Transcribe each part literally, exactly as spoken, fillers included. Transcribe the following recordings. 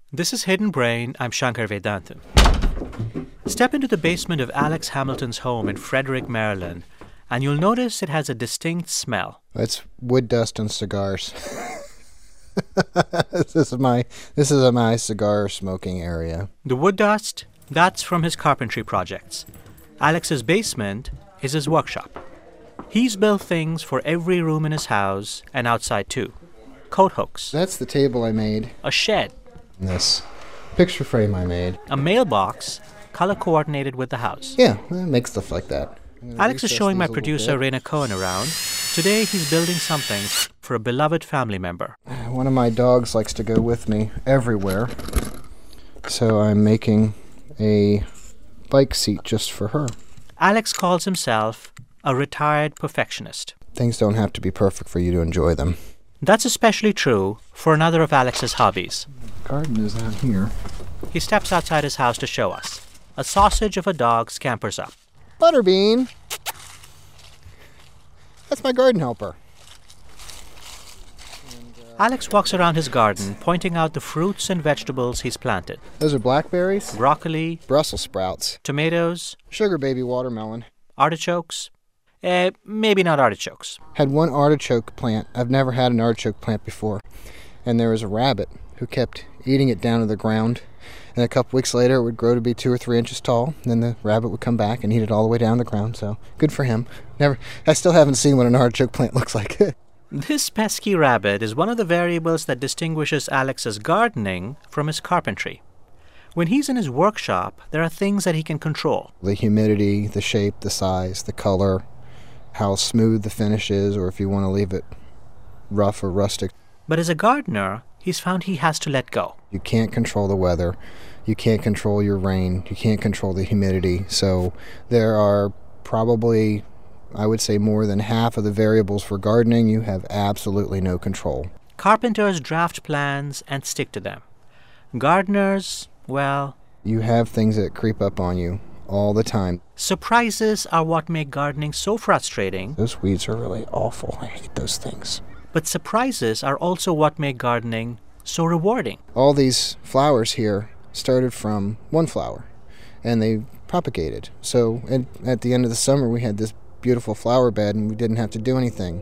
This is Hidden Brain. I'm Shankar Vedantam. Step into the basement of Alex Hamilton's home in Frederick, Maryland, and you'll notice it has a distinct smell. That's wood dust and cigars. This is my this is my cigar smoking area. The wood dust, that's from his carpentry projects. Alex's basement is his workshop. He's built things for every room in his house and outside too. Coat hooks. That's the table I made. A shed. This picture frame I made. A mailbox, color coordinated with the house. Yeah, I make stuff like that. Alex is showing my producer, Raina Cohen, around. Today he's building something for a beloved family member. One of my dogs likes to go with me everywhere, so I'm making a bike seat just for her. Alex calls himself a retired perfectionist. Things don't have to be perfect for you to enjoy them. That's especially true for another of Alex's hobbies. The garden is out here. He steps outside his house to show us. A sausage of a dog scampers up. Butterbean! That's my garden helper. Alex walks around his garden, pointing out the fruits and vegetables he's planted. Those are blackberries, broccoli, Brussels sprouts, tomatoes, sugar baby watermelon, artichokes. Eh, maybe not artichokes. Had one artichoke plant. I've never had an artichoke plant before. And there was a rabbit who kept eating it down to the ground. And a couple weeks later, it would grow to be two or three inches tall. And then the rabbit would come back and eat it all the way down the ground. So good for him. Never. I still haven't seen what an artichoke plant looks like. This pesky rabbit is one of the variables that distinguishes Alex's gardening from his carpentry. When he's in his workshop, there are things that he can control. The humidity, the shape, the size, the color, how smooth the finish is, or if you want to leave it rough or rustic. But as a gardener, he's found he has to let go. You can't control the weather. You can't control your rain. You can't control the humidity. So there are probably, I would say, more than half of the variables for gardening you have absolutely no control. Carpenters draft plans and stick to them. Gardeners, well... You have things that creep up on you all the time. Surprises are what make gardening so frustrating. Those weeds are really awful. I hate those things. But surprises are also what make gardening so rewarding. All these flowers here started from one flower, and they propagated. So at, at the end of the summer, we had this beautiful flower bed, and we didn't have to do anything.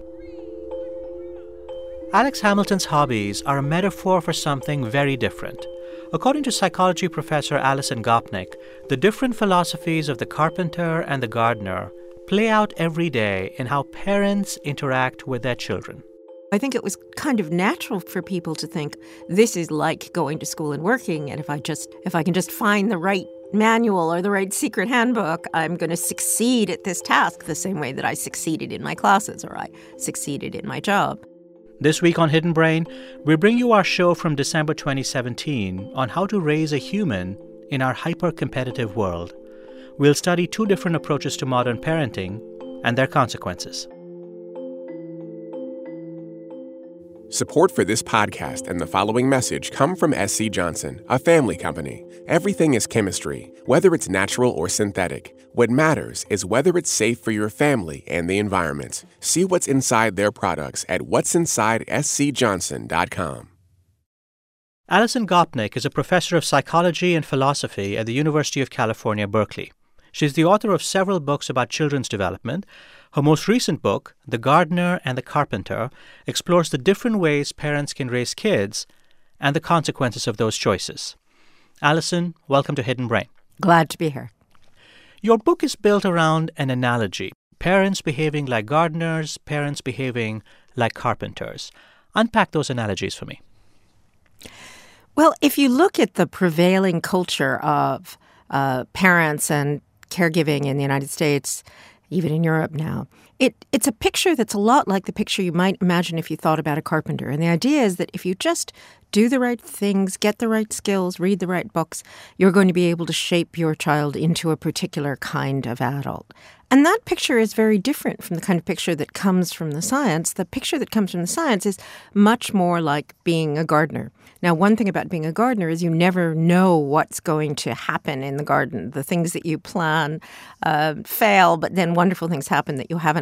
Alex Hamilton's hobbies are a metaphor for something very different. According to psychology professor Alison Gopnik, the different philosophies of the carpenter and the gardener play out every day in how parents interact with their children. I think it was kind of natural for people to think this is like going to school and working, and if I just if I can just find the right manual or the right secret handbook, I'm going to succeed at this task the same way that I succeeded in my classes or I succeeded in my job. This week on Hidden Brain, we bring you our show from December twenty seventeen on how to raise a human in our hyper-competitive world. We'll study two different approaches to modern parenting and their consequences. Support for this podcast and the following message come from S C Johnson, a family company. Everything is chemistry, whether it's natural or synthetic. What matters is whether it's safe for your family and the environment. See what's inside their products at what's inside s c johnson dot com. Alison Gopnik is a professor of psychology and philosophy at the University of California, Berkeley. She's the author of several books about children's development. Her most recent book, The Gardener and the Carpenter, explores the different ways parents can raise kids and the consequences of those choices. Alison, welcome to Hidden Brain. Glad to be here. Your book is built around an analogy, parents behaving like gardeners, parents behaving like carpenters. Unpack those analogies for me. Well, if you look at the prevailing culture of uh, parents and caregiving in the United States, even in Europe now, it, it's a picture that's a lot like the picture you might imagine if you thought about a carpenter. And the idea is that if you just do the right things, get the right skills, read the right books, you're going to be able to shape your child into a particular kind of adult. And that picture is very different from the kind of picture that comes from the science. The picture that comes from the science is much more like being a gardener. Now, one thing about being a gardener is you never know what's going to happen in the garden. The things that you plan uh, fail, but then wonderful things happen that you haven't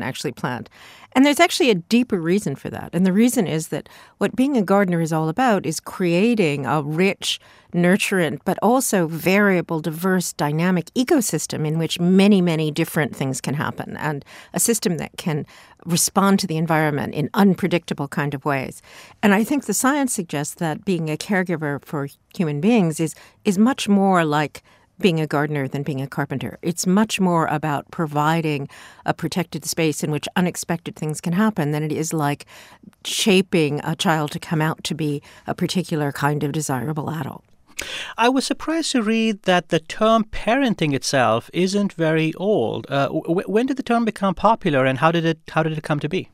actually plant. And there's actually a deeper reason for that. And the reason is that what being a gardener is all about is creating a rich, nurturant, but also variable, diverse, dynamic ecosystem in which many, many different things can happen, and a system that can respond to the environment in unpredictable kind of ways. And I think the science suggests that being a caregiver for human beings is is much more like being a gardener than being a carpenter. It's much more about providing a protected space in which unexpected things can happen than it is like shaping a child to come out to be a particular kind of desirable adult. I was surprised to read that the term parenting itself isn't very old. Uh, w- when did the term become popular, and how did it how did it come to be?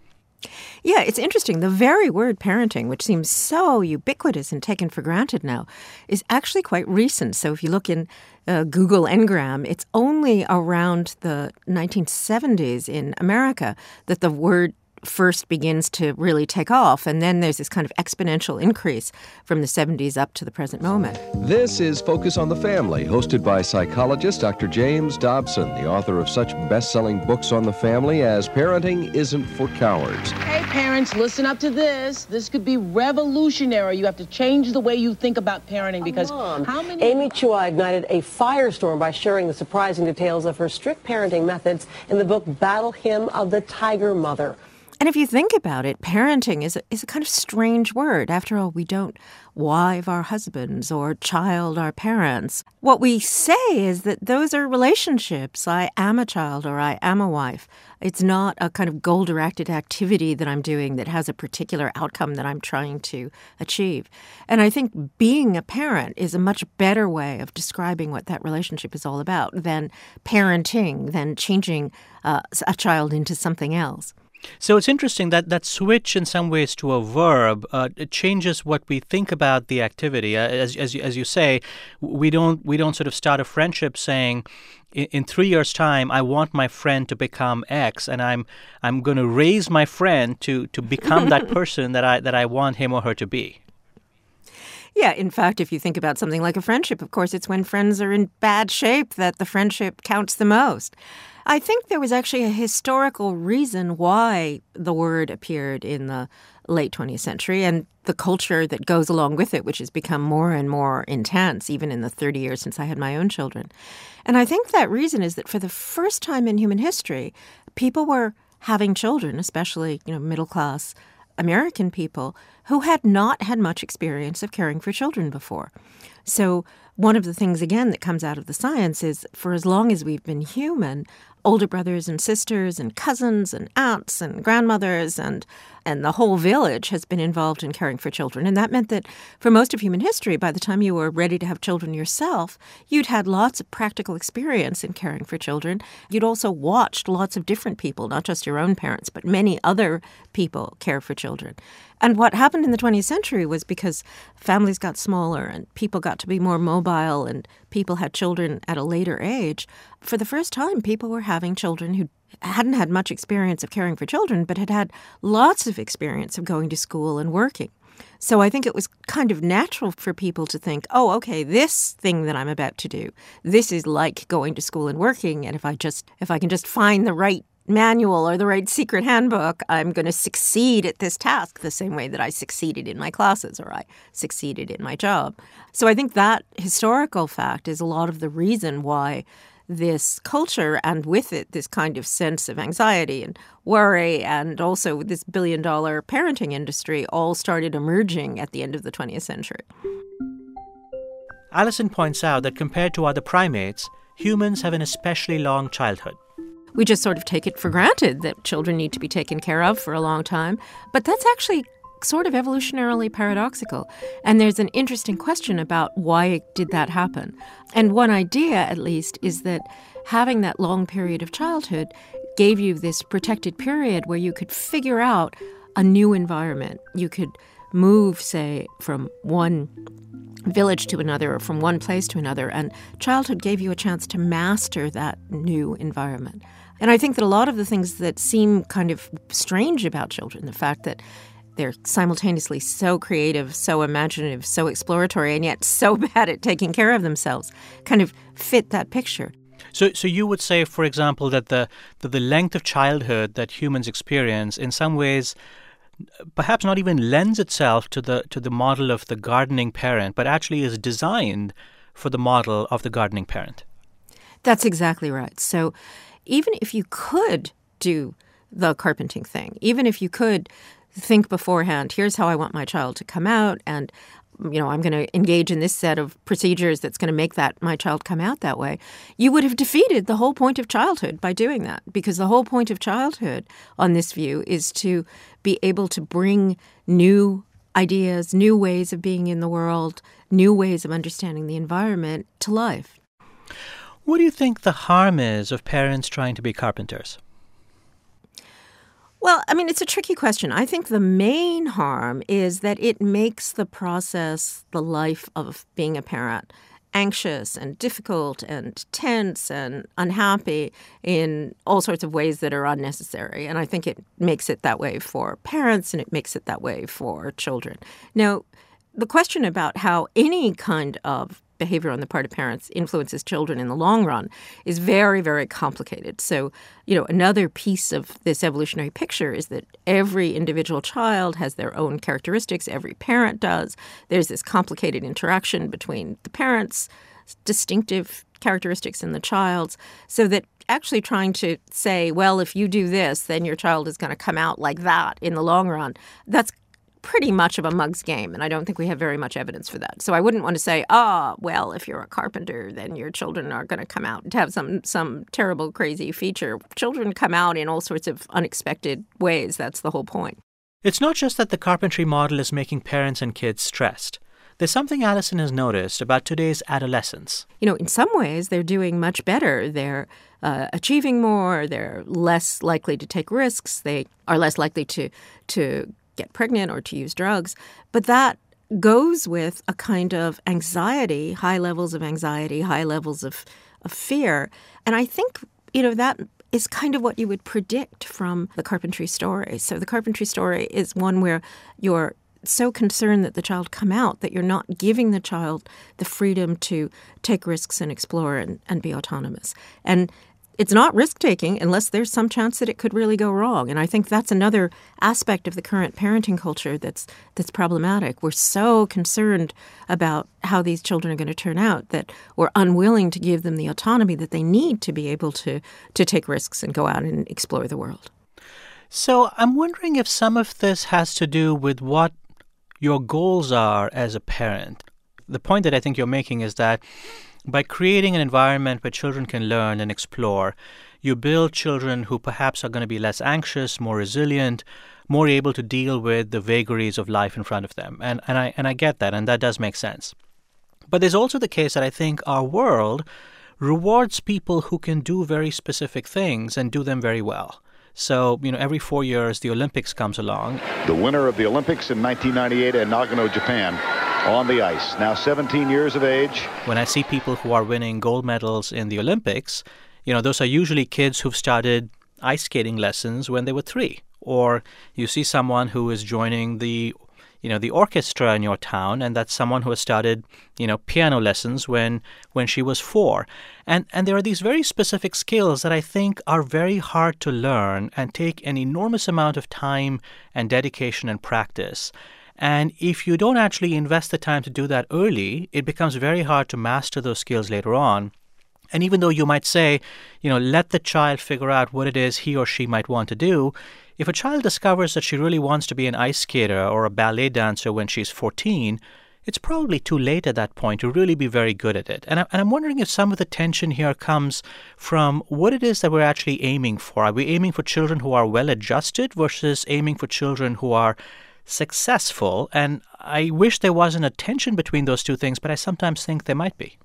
Yeah, it's interesting. The very word parenting, which seems so ubiquitous and taken for granted now, is actually quite recent. So if you look in uh, Google Ngram, it's only around the nineteen seventies in America that the word first begins to really take off. And then there's this kind of exponential increase from the seventies up to the present moment. This is Focus on the Family, hosted by psychologist Doctor James Dobson, the author of such best-selling books on the family as Parenting Isn't for Cowards. Hey, parents, listen up to this. This could be revolutionary. You have to change the way you think about parenting because Mom, how many... Amy Chua ignited a firestorm by sharing the surprising details of her strict parenting methods in the book Battle Hymn of the Tiger Mother. And if you think about it, parenting is a, is a kind of strange word. After all, we don't wife our husbands or child our parents. What we say is that those are relationships. I am a child or I am a wife. It's not a kind of goal-directed activity that I'm doing that has a particular outcome that I'm trying to achieve. And I think being a parent is a much better way of describing what that relationship is all about than parenting, than changing uh, a child into something else. So it's interesting that that switch in some ways to a verb uh, it changes what we think about the activity. Uh, as as you, as you say, we don't we don't sort of start a friendship saying, in, in three years' time, I want my friend to become X, and I'm I'm going to raise my friend to to become that person that I that I want him or her to be. Yeah, in fact, if you think about something like a friendship, of course, it's when friends are in bad shape that the friendship counts the most. I think there was actually a historical reason why the word appeared in the late twentieth century and the culture that goes along with it, which has become more and more intense, even in the thirty years since I had my own children. And I think that reason is that for the first time in human history, people were having children, especially, you know, middle-class American people who had not had much experience of caring for children before. So one of the things, again, that comes out of the science is for as long as we've been human, older brothers and sisters and cousins and aunts and grandmothers and and the whole village has been involved in caring for children. And that meant that for most of human history, by the time you were ready to have children yourself, you'd had lots of practical experience in caring for children. You'd also watched lots of different people, not just your own parents, but many other people care for children. And what happened in the twentieth century was because families got smaller and people got to be more mobile and people had children at a later age, for the first time, people were having children who hadn't had much experience of caring for children, but had had lots of experience of going to school and working. So I think it was kind of natural for people to think, oh, okay, this thing that I'm about to do, this is like going to school and working. And if I just, if I can just find the right manual or the right secret handbook, I'm going to succeed at this task the same way that I succeeded in my classes or I succeeded in my job. So I think that historical fact is a lot of the reason why this culture and with it this kind of sense of anxiety and worry and also this billion-dollar parenting industry all started emerging at the end of the twentieth century. Allison points out that compared to other primates, humans have an especially long childhood. We just sort of take it for granted that children need to be taken care of for a long time, but that's actually sort of evolutionarily paradoxical. And there's an interesting question about why did that happen. And one idea, at least, is that having that long period of childhood gave you this protected period where you could figure out a new environment. You could move, say, from one village to another or from one place to another, and childhood gave you a chance to master that new environment. And I think that a lot of the things that seem kind of strange about children, the fact that they're simultaneously so creative, so imaginative, so exploratory, and yet so bad at taking care of themselves, kind of fit that picture. So, so you would say, for example, that the that the length of childhood that humans experience, in some ways, perhaps not even lends itself to the to the model of the gardening parent, but actually is designed for the model of the gardening parent. That's exactly right. So, even if you could do the carpenting thing, even if you could think beforehand, here's how I want my child to come out, and you know, I'm going to engage in this set of procedures that's going to make that my child come out that way, you would have defeated the whole point of childhood by doing that. Because the whole point of childhood on this view is to be able to bring new ideas, new ways of being in the world, new ways of understanding the environment to life. What do you think the harm is of parents trying to be carpenters? Well, I mean, it's a tricky question. I think the main harm is that it makes the process, the life of being a parent, anxious and difficult and tense and unhappy in all sorts of ways that are unnecessary. And I think it makes it that way for parents and it makes it that way for children. Now, the question about how any kind of behavior on the part of parents influences children in the long run is very, very complicated. So, you know, another piece of this evolutionary picture is that every individual child has their own characteristics. Every parent does. There's this complicated interaction between the parents' distinctive characteristics and the child's, so that actually trying to say, well, if you do this, then your child is going to come out like that in the long run, that's pretty much of a mug's game, and I don't think we have very much evidence for that. So I wouldn't want to say, ah, oh, well, if you're a carpenter, then your children are going to come out and have some some terrible, crazy feature. Children come out in all sorts of unexpected ways. That's the whole point. It's not just that the carpentry model is making parents and kids stressed. There's something Allison has noticed about today's adolescents. You know, in some ways, they're doing much better. They're uh, achieving more. They're less likely to take risks. They are less likely to to get pregnant or to use drugs. But that goes with a kind of anxiety, high levels of anxiety, high levels of, of fear. And I think, you know, that is kind of what you would predict from the carpentry story. So the carpentry story is one where you're so concerned that the child come out that you're not giving the child the freedom to take risks and explore and, and be autonomous. And it's not risk-taking unless there's some chance that it could really go wrong. And I think that's another aspect of the current parenting culture that's that's problematic. We're so concerned about how these children are going to turn out that we're unwilling to give them the autonomy that they need to be able to, to take risks and go out and explore the world. So I'm wondering if some of this has to do with what your goals are as a parent. The point that I think you're making is that by creating an environment where children can learn and explore, you build children who perhaps are going to be less anxious, more resilient, more able to deal with the vagaries of life in front of them. And and I and I get that, and that does make sense. But there's also the case that I think our world rewards people who can do very specific things and do them very well. So, you know, every four years, the Olympics comes along. The winner of the Olympics in nineteen ninety-eight in Nagano, Japan, on the ice, now seventeen years of age. When I see people who are winning gold medals in the Olympics, you know, those are usually kids who've started ice skating lessons when they were three. Or you see someone who is joining the, you know, the orchestra in your town, and that's someone who has started, you know, piano lessons when when she was four. And and there are these very specific skills that I think are very hard to learn and take an enormous amount of time and dedication and practice. And if you don't actually invest the time to do that early, it becomes very hard to master those skills later on. And even though you might say, you know, let the child figure out what it is he or she might want to do, if a child discovers that she really wants to be an ice skater or a ballet dancer when she's fourteen, it's probably too late at that point to really be very good at it. And, I, and I'm wondering if some of the tension here comes from what it is that we're actually aiming for. Are we aiming for children who are well-adjusted versus aiming for children who are successful? And I wish there wasn't a tension between those two things, but I sometimes think there might be.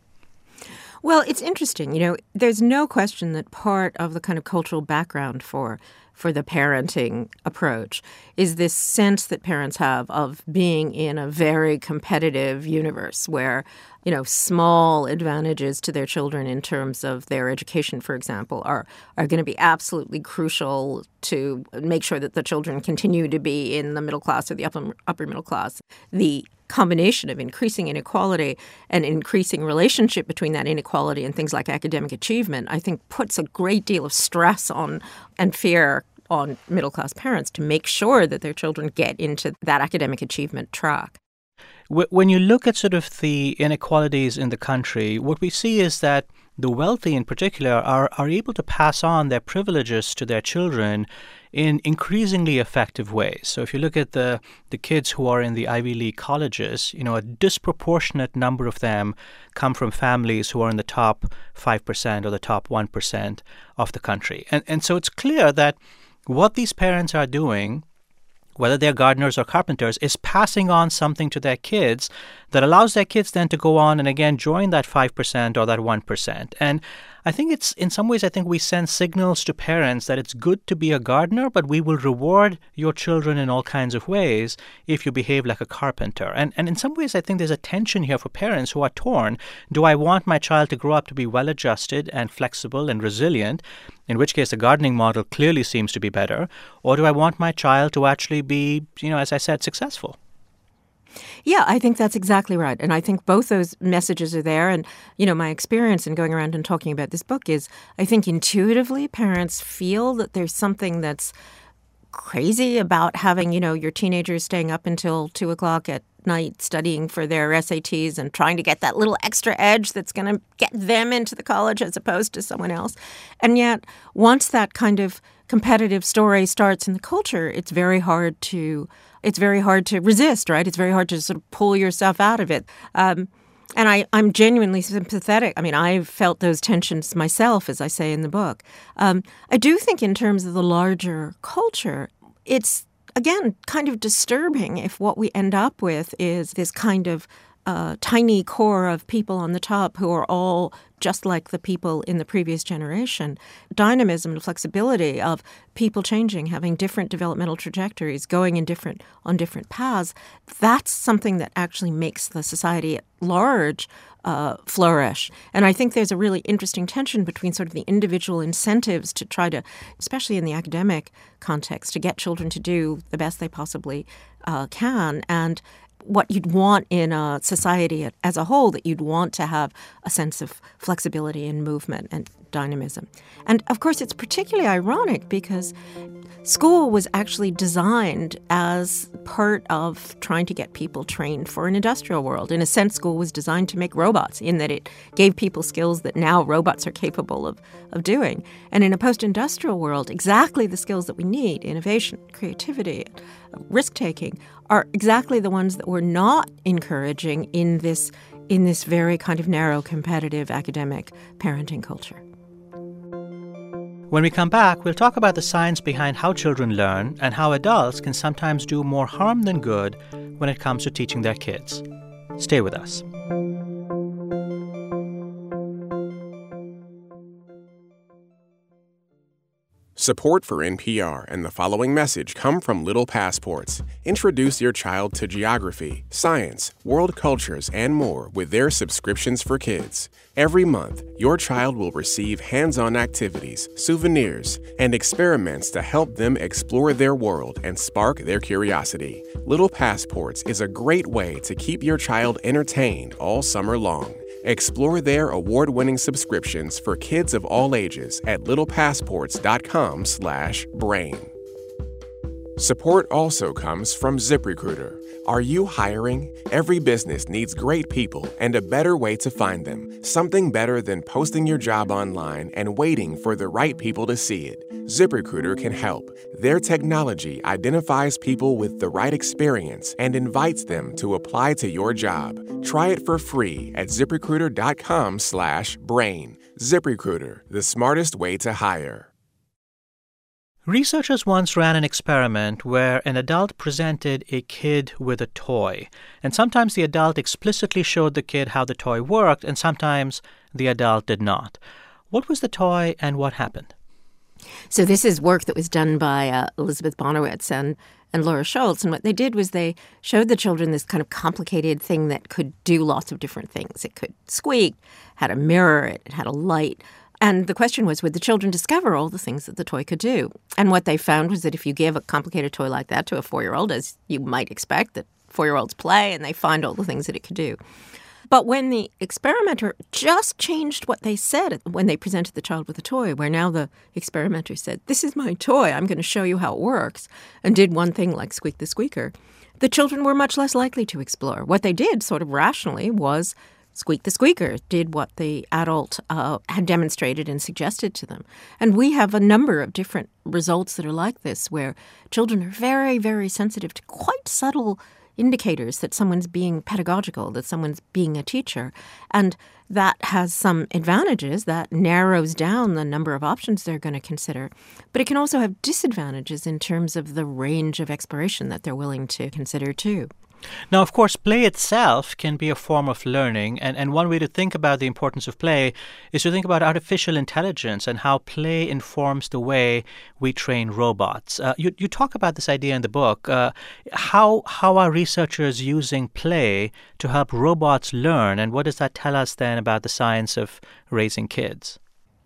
Well, it's interesting. You know, there's no question that part of the kind of cultural background for for the parenting approach is this sense that parents have of being in a very competitive universe where, you know, small advantages to their children in terms of their education, for example, are, are going to be absolutely crucial to make sure that the children continue to be in the middle class or the upper, upper middle class. The combination of increasing inequality and increasing relationship between that inequality and things like academic achievement, I think puts a great deal of stress on and fear on middle-class parents to make sure that their children get into that academic achievement track. When you look at sort of the inequalities in the country, what we see is that the wealthy in particular are, are able to pass on their privileges to their children in increasingly effective ways. So if you look at the, the kids who are in the Ivy League colleges, you know, a disproportionate number of them come from families who are in the top five percent or the top one percent of the country. And, and so it's clear that what these parents are doing, whether they're gardeners or carpenters, is passing on something to their kids that allows their kids then to go on and, again, join that five percent or that one percent. And I think it's, in some ways, I think we send signals to parents that it's good to be a gardener, but we will reward your children in all kinds of ways if you behave like a carpenter. And, and in some ways, I think there's a tension here for parents who are torn. Do I want my child to grow up to be well-adjusted and flexible and resilient, in which case the gardening model clearly seems to be better, or do I want my child to actually be, you know, as I said, successful? Yeah, I think that's exactly right. And I think both those messages are there. And, you know, my experience in going around and talking about this book is I think intuitively parents feel that there's something that's crazy about having, you know, your teenagers staying up until two o'clock at night studying for their S A Ts and trying to get that little extra edge that's going to get them into the college as opposed to someone else. And yet, once that kind of competitive story starts in the culture, it's very hard to it's very hard to resist, right? It's very hard to sort of pull yourself out of it. Um, and I, I'm genuinely sympathetic. I mean, I've felt those tensions myself, as I say in the book. Um, I do think in terms of the larger culture, it's, again, kind of disturbing if what we end up with is this kind of uh, tiny core of people on the top who are all just like the people in the previous generation. Dynamism and flexibility of people changing, having different developmental trajectories, going in different on different paths, that's something that actually makes the society at large uh, flourish. And I think there's a really interesting tension between sort of the individual incentives to try to, especially in the academic context, to get children to do the best they possibly uh, can, and what you'd want in a society as a whole, that you'd want to have a sense of flexibility and movement and dynamism. And, of course, it's particularly ironic because school was actually designed as part of trying to get people trained for an industrial world. In a sense, school was designed to make robots in that it gave people skills that now robots are capable of, of doing. And in a post-industrial world, exactly the skills that we need, innovation, creativity, risk-taking, are exactly the ones that we're not encouraging in this in this very kind of narrow, competitive academic parenting culture. When we come back, we'll talk about the science behind how children learn and how adults can sometimes do more harm than good when it comes to teaching their kids. Stay with us. Support for N P R and the following message come from Little Passports. Introduce your child to geography, science, world cultures, and more with their subscriptions for kids. Every month, your child will receive hands-on activities, souvenirs, and experiments to help them explore their world and spark their curiosity. Little Passports is a great way to keep your child entertained all summer long. Explore their award-winning subscriptions for kids of all ages at littlepassports.com slash brain. Support also comes from ZipRecruiter. Are you hiring? Every business needs great people and a better way to find them. Something better than posting your job online and waiting for the right people to see it. ZipRecruiter can help. Their technology identifies people with the right experience and invites them to apply to your job. Try it for free at ZipRecruiter.com slash brain. ZipRecruiter, the smartest way to hire. Researchers once ran an experiment where an adult presented a kid with a toy. And sometimes the adult explicitly showed the kid how the toy worked, and sometimes the adult did not. What was the toy and what happened? So this is work that was done by uh, Elizabeth Bonowitz and, and Laura Schultz. And what they did was they showed the children this kind of complicated thing that could do lots of different things. It could squeak, had a mirror, it had a light. And the question was, would the children discover all the things that the toy could do? And what they found was that if you gave a complicated toy like that to a four-year-old, as you might expect that four-year-olds play and they find all the things that it could do. But when the experimenter just changed what they said when they presented the child with a toy, where now the experimenter said, this is my toy, I'm going to show you how it works, and did one thing like Squeak the Squeaker, the children were much less likely to explore. What they did, sort of rationally, was Squeak the Squeaker, did what the adult uh, had demonstrated and suggested to them. And we have a number of different results that are like this, where children are very, very sensitive to quite subtle indicators that someone's being pedagogical, that someone's being a teacher. And that has some advantages. That narrows down the number of options they're going to consider. But it can also have disadvantages in terms of the range of exploration that they're willing to consider, too. Now, of course, play itself can be a form of learning, and, and one way to think about the importance of play is to think about artificial intelligence and how play informs the way we train robots. Uh, you, you talk about this idea in the book. Uh, how, how are researchers using play to help robots learn, and what does that tell us then about the science of raising kids?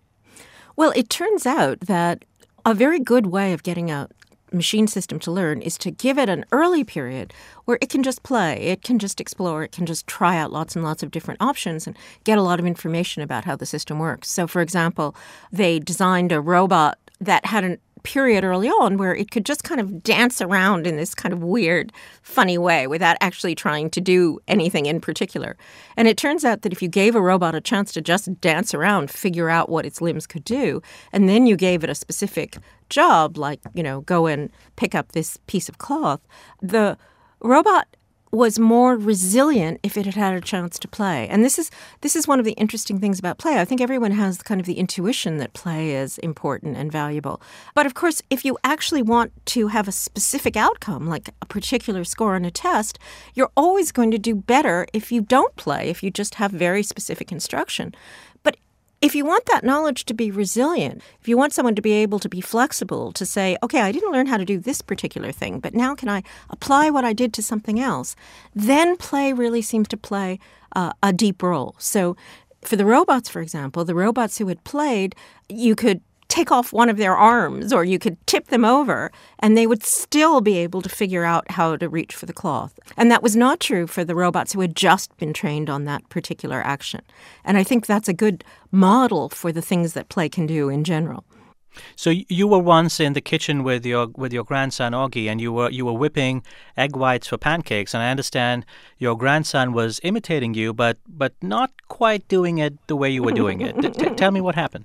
Well, it turns out that a very good way of getting out machine system to learn is to give it an early period where it can just play, it can just explore, it can just try out lots and lots of different options and get a lot of information about how the system works. So, for example, they designed a robot that had a period early on where it could just kind of dance around in this kind of weird, funny way without actually trying to do anything in particular. And it turns out that if you gave a robot a chance to just dance around, figure out what its limbs could do, and then you gave it a specific job, like, you know, go and pick up this piece of cloth, the robot was more resilient if it had had a chance to play. And this is this is one of the interesting things about play. I think everyone has kind of the intuition that play is important and valuable. But of course, if you actually want to have a specific outcome, like a particular score on a test, you're always going to do better if you don't play, if you just have very specific instruction. But if you want that knowledge to be resilient, if you want someone to be able to be flexible, to say, okay, I didn't learn how to do this particular thing, but now can I apply what I did to something else? Then play really seems to play uh, a deep role. So for the robots, for example, the robots who had played, you could take off one of their arms or you could tip them over and they would still be able to figure out how to reach for the cloth. And that was not true for the robots who had just been trained on that particular action. And I think that's a good model for the things that play can do in general. So you were once in the kitchen with your with your grandson Augie, and you were you were whipping egg whites for pancakes, and I understand your grandson was imitating you, but but not quite doing it the way you were doing it. T- tell me what happened.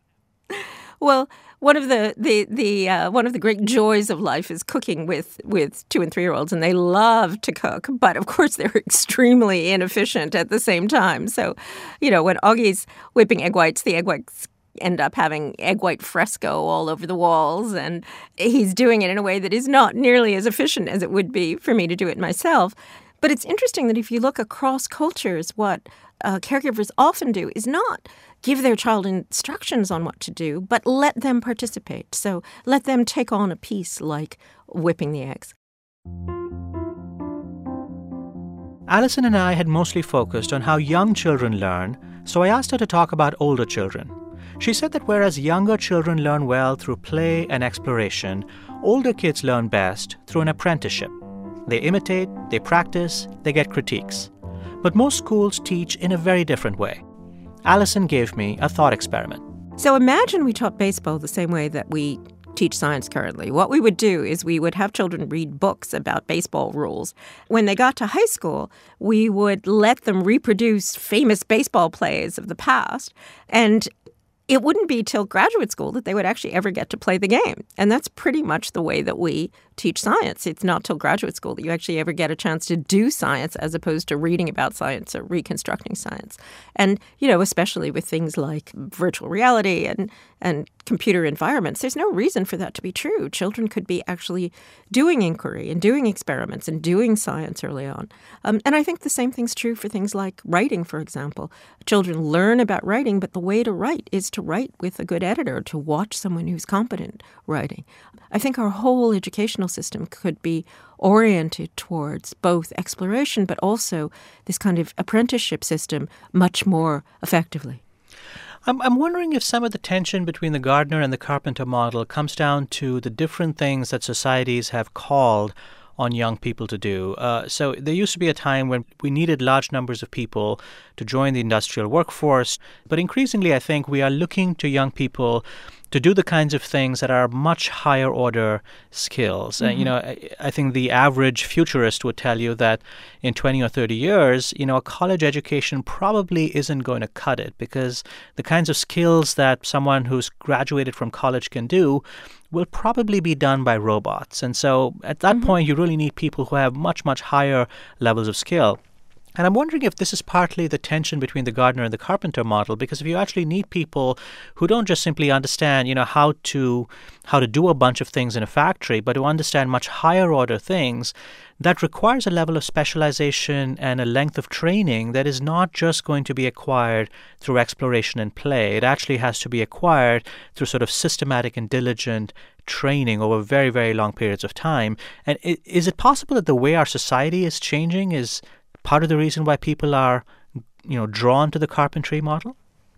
Well, one of the the the uh, one of the great joys of life is cooking with with two and three year olds, and they love to cook, but of course they're extremely inefficient at the same time. So, you know, when Augie's whipping egg whites, the egg whites end up having egg white fresco all over the walls, and he's doing it in a way that is not nearly as efficient as it would be for me to do it myself. But it's interesting that if you look across cultures, what uh, caregivers often do is not give their child instructions on what to do, but let them participate. So let them take on a piece like whipping the eggs. Alison and I had mostly focused on how young children learn, so I asked her to talk about older children. She said that whereas younger children learn well through play and exploration, older kids learn best through an apprenticeship. They imitate, they practice, they get critiques. But most schools teach in a very different way. Alison gave me a thought experiment. So imagine we taught baseball the same way that we teach science currently. What we would do is we would have children read books about baseball rules. When they got to high school, we would let them reproduce famous baseball plays of the past, and it wouldn't be till graduate school that they would actually ever get to play the game. And that's pretty much the way that we teach science. It's not till graduate school that you actually ever get a chance to do science as opposed to reading about science or reconstructing science. And, you know, especially with things like virtual reality and, and computer environments, there's no reason for that to be true. Children could be actually doing inquiry and doing experiments and doing science early on. Um, and I think the same thing's true for things like writing, for example. Children learn about writing, but the way to write is to write with a good editor, to watch someone who's competent writing. I think our whole educational system could be oriented towards both exploration but also this kind of apprenticeship system much more effectively. I'm, I'm wondering if some of the tension between the gardener and the carpenter model comes down to the different things that societies have called on young people to do. Uh, so there used to be a time when we needed large numbers of people to join the industrial workforce. But increasingly, I think we are looking to young people to do the kinds of things that are much higher order skills. Mm-hmm. Uh, you know, I, I think the average futurist would tell you that in twenty or thirty years, you know, a college education probably isn't going to cut it, because the kinds of skills that someone who's graduated from college can do will probably be done by robots. And so at that mm-hmm. point, you really need people who have much, much higher levels of skill. And I'm wondering if this is partly the tension between the gardener and the carpenter model, because if you actually need people who don't just simply understand, you know, how to how to do a bunch of things in a factory, but who understand much higher order things, that requires a level of specialization and a length of training that is not just going to be acquired through exploration and play. It actually has to be acquired through sort of systematic and diligent training over very, very long periods of time. And is it possible that the way our society is changing is part of the reason why people are, you know, drawn to the carpentry model?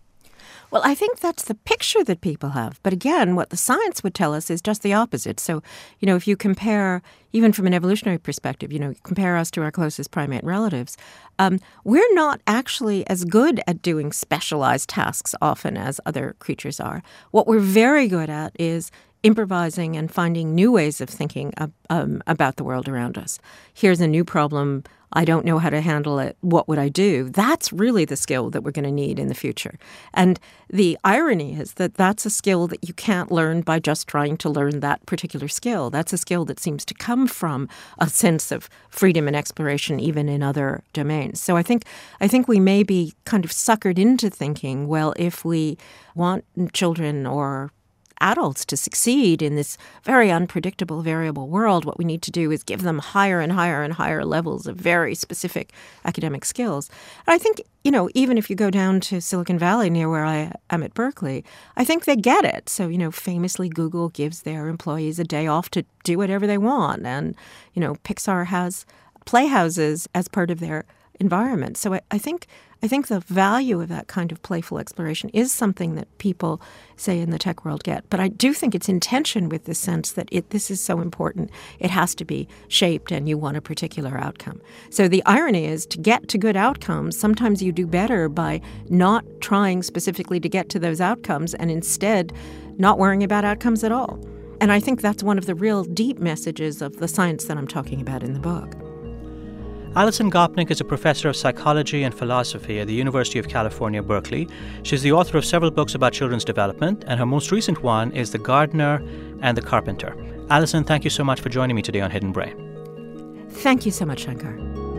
Well, I think that's the picture that people have. But again, what the science would tell us is just the opposite. So, you know, if you compare, even from an evolutionary perspective, you know, compare us to our closest primate relatives, um, we're not actually as good at doing specialized tasks often as other creatures are. What we're very good at is improvising and finding new ways of thinking um, about the world around us. Here's a new problem. I don't know how to handle it. What would I do? That's really the skill that we're going to need in the future. And the irony is that that's a skill that you can't learn by just trying to learn that particular skill. That's a skill that seems to come from a sense of freedom and exploration, even in other domains. So I think I think we may be kind of suckered into thinking, well, if we want children or adults to succeed in this very unpredictable, variable world, what we need to do is give them higher and higher and higher levels of very specific academic skills. And I think, you know, even if you go down to Silicon Valley, near where I am at Berkeley, I think they get it. So, you know, famously, Google gives their employees a day off to do whatever they want. And, you know, Pixar has playhouses as part of their environment. So I, I think I think the value of that kind of playful exploration is something that people, say, in the tech world get. But I do think it's in tension with the sense that it, this is so important. It has to be shaped and you want a particular outcome. So the irony is, to get to good outcomes, sometimes you do better by not trying specifically to get to those outcomes and instead not worrying about outcomes at all. And I think that's one of the real deep messages of the science that I'm talking about in the book. Alison Gopnik is a professor of psychology and philosophy at the University of California, Berkeley. She's the author of several books about children's development, and her most recent one is The Gardener and the Carpenter. Alison, thank you so much for joining me today on Hidden Brain. Thank you so much, Shankar.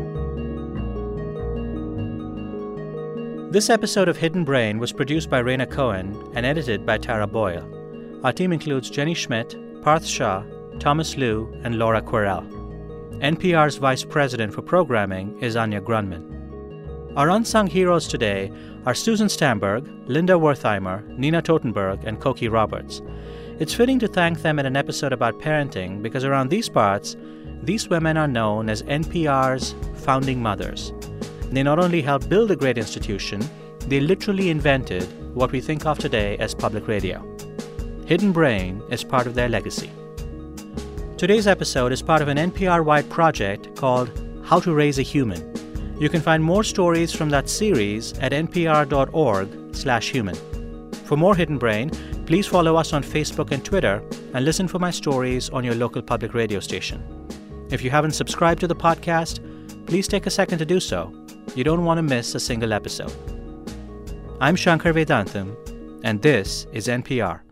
This episode of Hidden Brain was produced by Raina Cohen and edited by Tara Boyle. Our team includes Jenny Schmidt, Parth Shah, Thomas Liu, and Laura Querelle. N P R's Vice President for Programming is Anya Grunman. Our unsung heroes today are Susan Stamberg, Linda Wertheimer, Nina Totenberg, and Koki Roberts. It's fitting to thank them in an episode about parenting because around these parts, these women are known as N P R's founding mothers. They not only helped build a great institution, they literally invented what we think of today as public radio. Hidden Brain is part of their legacy. Today's episode is part of an N P R-wide project called How to Raise a Human. You can find more stories from that series at npr.org slash human. For more Hidden Brain, please follow us on Facebook and Twitter and listen for my stories on your local public radio station. If you haven't subscribed to the podcast, please take a second to do so. You don't want to miss a single episode. I'm Shankar Vedantam, and this is N P R.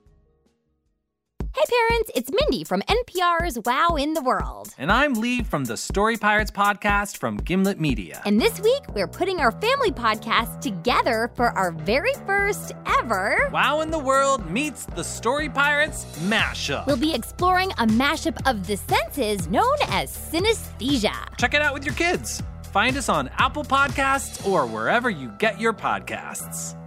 Hey parents, it's Mindy from N P R's Wow in the World. And I'm Lee from the Story Pirates podcast from Gimlet Media. And this week, we're putting our family podcast together for our very first ever Wow in the World meets the Story Pirates mashup. We'll be exploring a mashup of the senses known as synesthesia. Check it out with your kids. Find us on Apple Podcasts or wherever you get your podcasts.